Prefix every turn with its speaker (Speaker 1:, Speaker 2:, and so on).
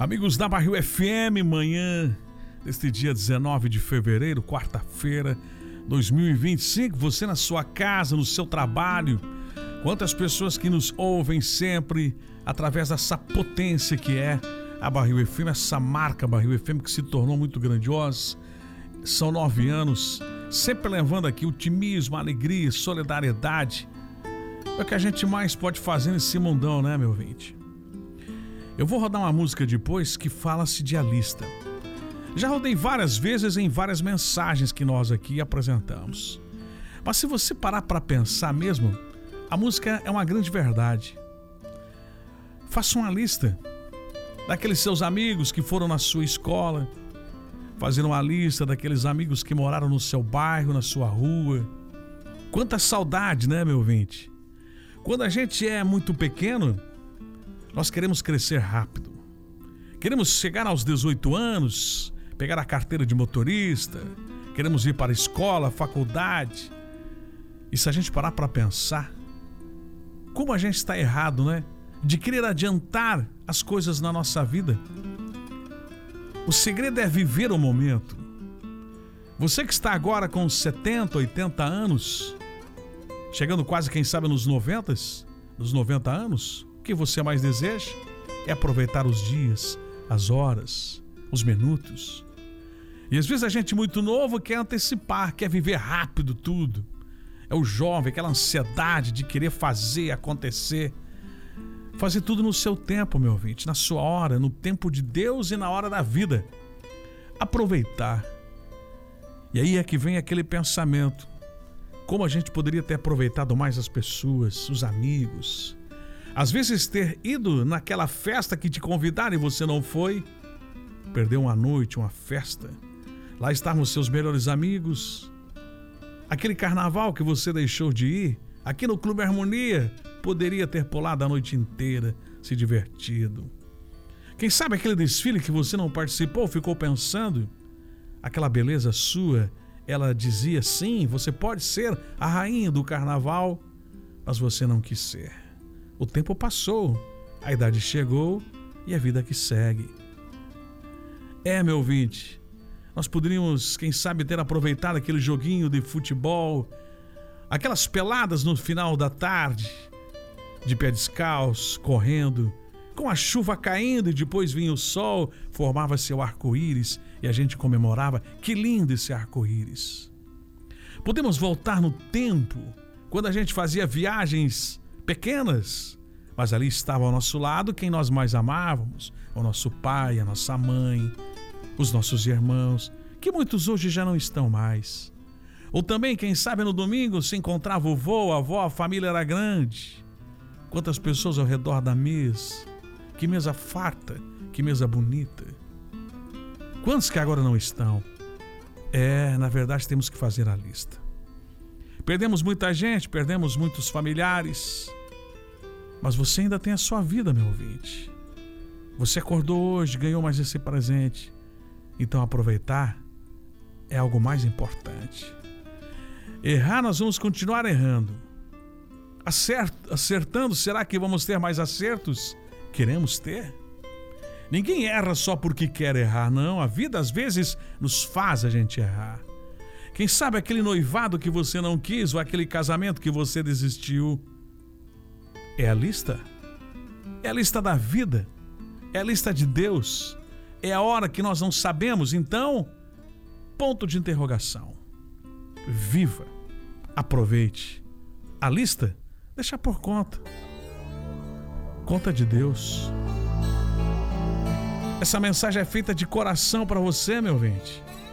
Speaker 1: Amigos da Barril FM, manhã deste dia 19 de fevereiro, quarta-feira, 2025, você na sua casa, no seu trabalho, quantas pessoas que nos ouvem sempre através dessa potência que é a Barril FM, essa marca Barril FM que se tornou muito grandiosa. São 9 anos, sempre levando aqui otimismo, alegria, solidariedade. É o que a gente mais pode fazer nesse mundão, né, meu ouvinte? Eu vou rodar uma música depois que fala-se de Alista. Já rodei várias vezes em várias mensagens que nós aqui apresentamos. Mas se você parar para pensar mesmo, a música é uma grande verdade. Faça uma lista daqueles seus amigos que foram na sua escola, fazer uma lista daqueles amigos que moraram no seu bairro, na sua rua. Quanta saudade, né, meu ouvinte? Quando a gente é muito pequeno, nós queremos crescer rápido. Queremos chegar aos 18 anos, pegar a carteira de motorista, queremos ir para a escola, faculdade. E se a gente parar para pensar, como a gente está errado, né? De querer adiantar as coisas na nossa vida. O segredo é viver o momento. Você que está agora com 70, 80 anos, chegando quase, quem sabe, nos 90 anos, o que você mais deseja é aproveitar os dias, as horas, os minutos. E às vezes a gente muito novo quer antecipar, quer viver rápido tudo. É o jovem, aquela ansiedade de querer fazer acontecer. Fazer tudo no seu tempo, meu ouvinte, na sua hora, no tempo de Deus e na hora da vida. Aproveitar. E aí é que vem aquele pensamento. Como a gente poderia ter aproveitado mais as pessoas, os amigos. Às vezes ter ido naquela festa que te convidaram e você não foi. Perdeu uma noite, uma festa. Lá estavam seus melhores amigos. Aquele carnaval que você deixou de ir. Aqui no Clube Harmonia, poderia ter pulado a noite inteira, se divertido. Quem sabe aquele desfile que você não participou, ficou pensando? Aquela beleza sua, ela dizia sim, você pode ser a rainha do carnaval, mas você não quis ser. O tempo passou, a idade chegou e a vida que segue. Meu ouvinte, nós poderíamos, quem sabe, ter aproveitado aquele joguinho de futebol, aquelas peladas no final da tarde, de pé descalço, correndo, com a chuva caindo e depois vinha o sol, formava-se o arco-íris e a gente comemorava. Que lindo esse arco-íris! Podemos voltar no tempo, quando a gente fazia viagens pequenas, mas ali estava ao nosso lado quem nós mais amávamos, o nosso pai, a nossa mãe, os nossos irmãos, que muitos hoje já não estão mais. Ou também, quem sabe, no domingo se encontrava o vô, a avó, a família era grande. Quantas pessoas ao redor da mesa, que mesa farta, que mesa bonita. Quantos que agora não estão? Na verdade temos que fazer a lista. Perdemos muita gente, perdemos muitos familiares, mas você ainda tem a sua vida, meu ouvinte. Você acordou hoje, ganhou mais esse presente, então aproveitar é algo mais importante. Errar, nós vamos continuar errando. Acertando, será que vamos ter mais acertos? Queremos ter? Ninguém erra só porque quer errar, não. A vida às vezes nos faz a gente errar. Quem sabe aquele noivado que você não quis ou aquele casamento que você desistiu. É a lista? É a lista da vida? É a lista de Deus? É a hora que nós não sabemos, então, ponto de interrogação. Viva, aproveite. A lista, deixa por conta. Conta de Deus. Essa mensagem é feita de coração para você, meu ouvinte.